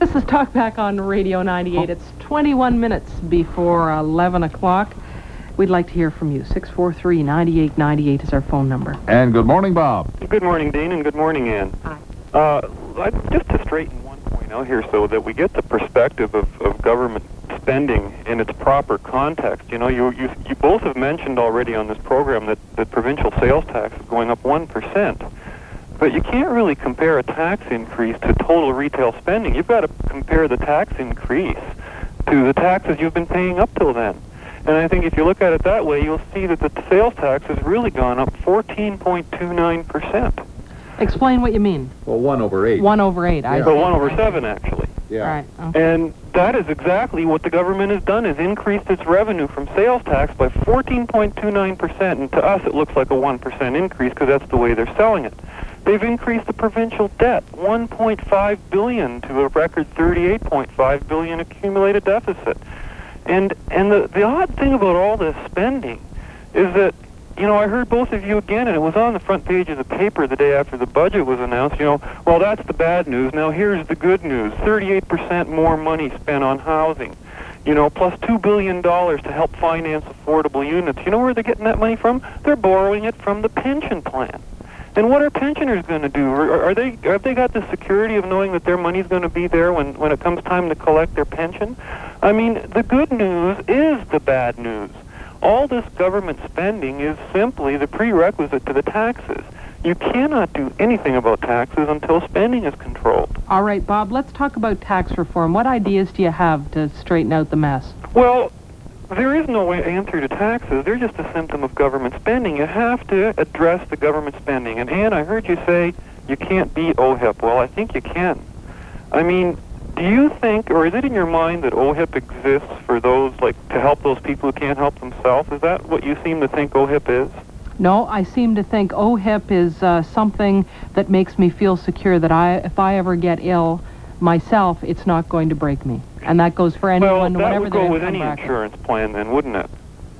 This is Talkback on Radio 98. It's 21 minutes before 11 o'clock. We'd like to hear from you. 643-9898 is our phone number. And good morning, Bob. Good morning, Dean, and good morning, Ann. Hi. Just to straighten one point out here so that we get the perspective of government spending in its proper context. You know, you both have mentioned already on this program that provincial sales tax is going up 1%. But you can't really compare a tax increase to total retail spending. You've got to compare the tax increase to the taxes you've been paying up till then. And I think if you look at it that way, you'll see that the sales tax has really gone up 14.29%. Explain what you mean. Well, 1 over 8. 1 over 8. Yeah. So 1 over 7, actually. Yeah. Right. Okay. And that is exactly what the government has done, is increased its revenue from sales tax by 14.29%. And to us, it looks like a 1% increase because that's the way they're selling it. They've increased the provincial debt, $1.5 billion to a record $38.5 billion accumulated deficit. And the odd thing about all this spending is that, you know, I heard both of you again, and it was on the front page of the paper the day after the budget was announced, you know, well, that's the bad news. Now here's the good news. 38% more money spent on housing, you know, plus $2 billion to help finance affordable units. You know where they're getting that money from? They're borrowing it from the pension plan. And what are pensioners going to do? Have they got the security of knowing that their money's going to be there when it comes time to collect their pension? I mean, the good news is the bad news. All this government spending is simply the prerequisite to the taxes. You cannot do anything about taxes until spending is controlled. All right, Bob, let's talk about tax reform. What ideas do you have to straighten out the mess? Well, there is no answer to taxes. They're just a symptom of government spending. You have to address the government spending. And Ann, I heard you say you can't beat OHIP. Well, I think you can. I mean, do you think, or is it in your mind that OHIP exists for those, like, to help those people who can't help themselves? Is that what you seem to think OHIP is? No, I seem to think OHIP is something that makes me feel secure that if I ever get ill myself, it's not going to break me. And that goes for anyone, well, whatever their income would go with any bracket. insurance plan then, wouldn't it?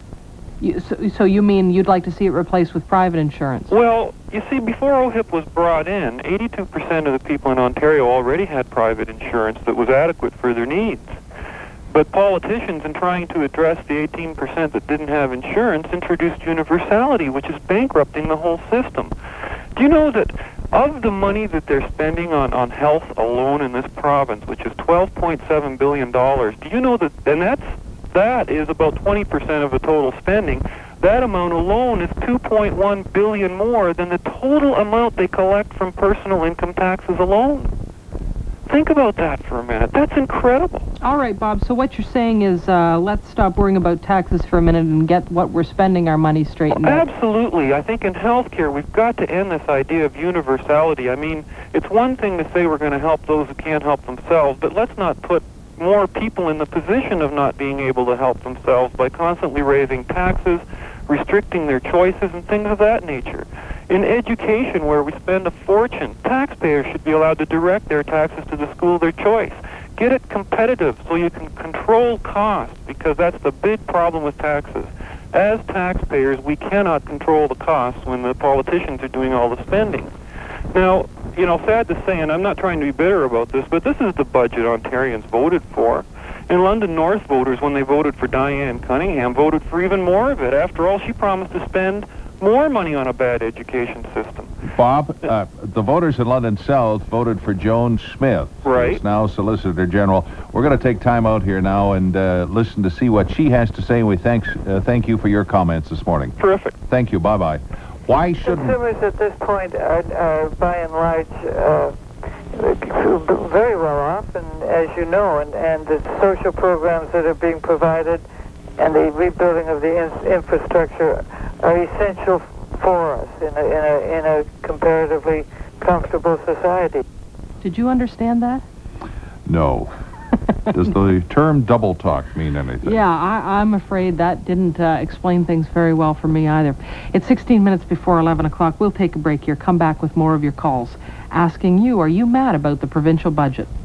So you mean you'd like to see it replaced with private insurance? Well, you see, before OHIP was brought in, 82% of the people in Ontario already had private insurance that was adequate for their needs. But politicians, in trying to address the 18% that didn't have insurance, introduced universality, which is bankrupting the whole system. Do you know that of the money that they're spending on health alone in this province, which is $12.7 billion, do you know that, and that is about 20% of the total spending, that amount alone is $2.1 billion more than the total amount they collect from personal income taxes alone. Think about that for a minute. That's incredible. All right, Bob, so what you're saying is let's stop worrying about taxes for a minute and get what we're spending our money straightened out. Absolutely. I think in healthcare we've got to end this idea of universality. I mean, it's one thing to say we're going to help those who can't help themselves, but let's not put more people in the position of not being able to help themselves by constantly raising taxes, restricting their choices, and things of that nature. In education, where we spend a fortune, taxpayers should be allowed to direct their taxes to the school of their choice. Get it competitive so you can control costs, because that's the big problem with taxes. As taxpayers, we cannot control the costs when the politicians are doing all the spending. Now, you know, sad to say, and I'm not trying to be bitter about this, but this is the budget Ontarians voted for. And London North voters, when they voted for Diane Cunningham, voted for even more of it. After all, she promised to spend more money on a bad education system. Bob, the voters in London South voted for Joan Smith, right, who's now Solicitor General. We're going to take time out here now and listen to see what she has to say. And we thank you for your comments this morning. Terrific. Thank you. Bye-bye. Why shouldn't... Consumers at this point are by and large, very well off, and as you know, and the social programs that are being provided and the rebuilding of the infrastructure are essential for us in a comparatively comfortable society. Did you understand that? No. Does the term double talk mean anything? Yeah, I'm afraid that didn't explain things very well for me either. It's 16 minutes before 11 o'clock. We'll take a break here, come back with more of your calls, asking you, are you mad about the provincial budget?